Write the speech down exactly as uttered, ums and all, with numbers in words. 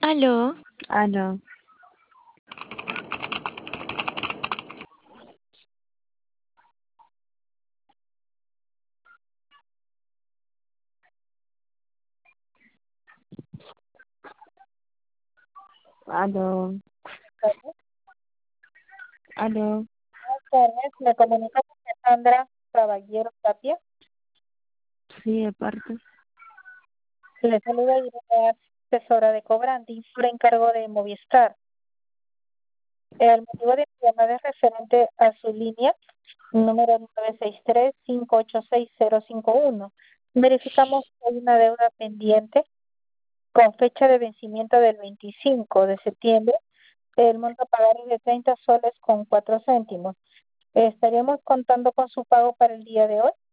Aló, Aló, aló, Buenas aló. tardes, me comunico con Sandra Caballero Tapia. Sí, de parte. Le saluda Irene, asesora de Cobranti, por encargo de Movistar. El motivo de mi llamada es referente a su línea número nueve seis tres, cinco ocho seis, cero cinco uno. Verificamos que hay una deuda pendiente con fecha de vencimiento del veinticinco de septiembre. El monto a pagar es de treinta soles con cuatro céntimos. ¿Estaríamos contando con su pago para el día de hoy?